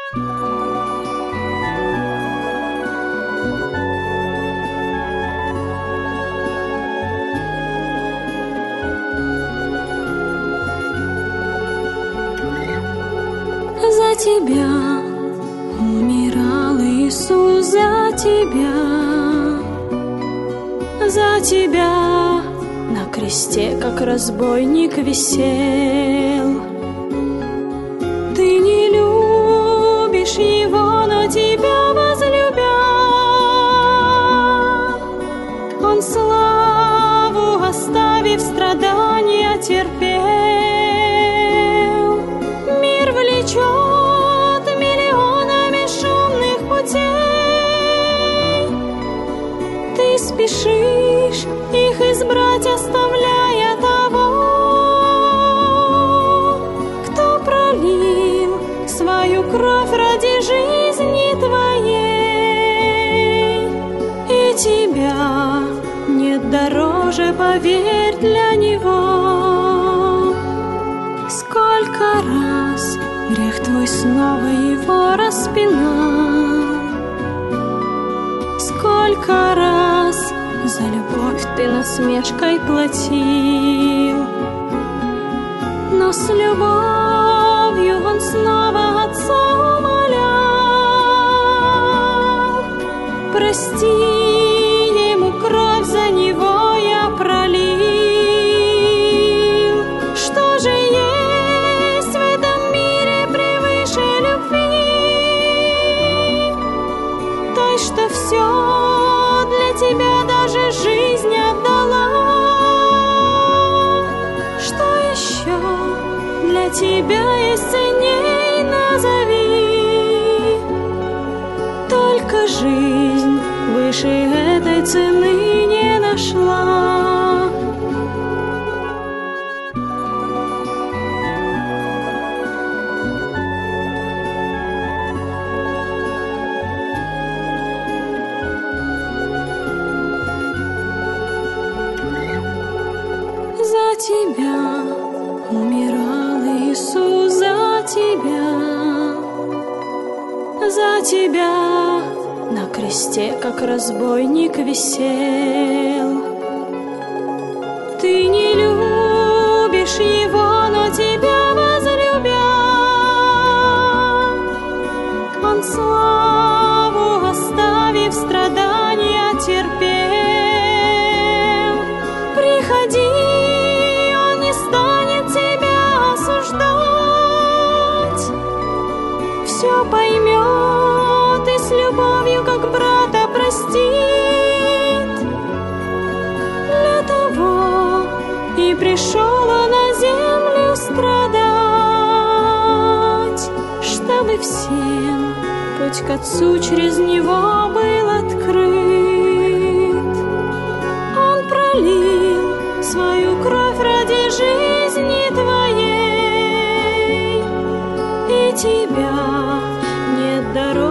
За тебя умирал Иисус, за тебя на кресте, как разбойник, висел. Ты не любишь Его, но тебя возлюбя, Он славу оставив, страдания терпел. Мир влечет миллионами шумных путей, ты спешишь их избрать, оставляя того, кто пролил свою кровь ради жизни твоей. И тебя нет дороже, поверь, для Него. Сколько раз грех твой снова Его распинал, сколько раз за любовь ты насмешкой платил, но с любовью Он снова Отца умолял. Прости Ему, кровь за Него я пролил. Что же есть в этом мире превыше любви, той, что все для тебя даже жизнь отдала? Что еще для тебя есть ценней, назови. Только жизнь выше этой цены не нашла. За тебя умирал Иисус, за тебя на кресте, как разбойник, висел. Ты не любишь Его, но тебя возлюбя, Он славу оставив, страдания терпел. Приходи, Он не станет тебя осуждать, все поймет и с любовью, как брата, простит. Для того и пришел Он на землю страдать, чтобы всем путь к Отцу через Него был открыт. Он пролил свою кровь ради жизни твоей, и тебя нет дороги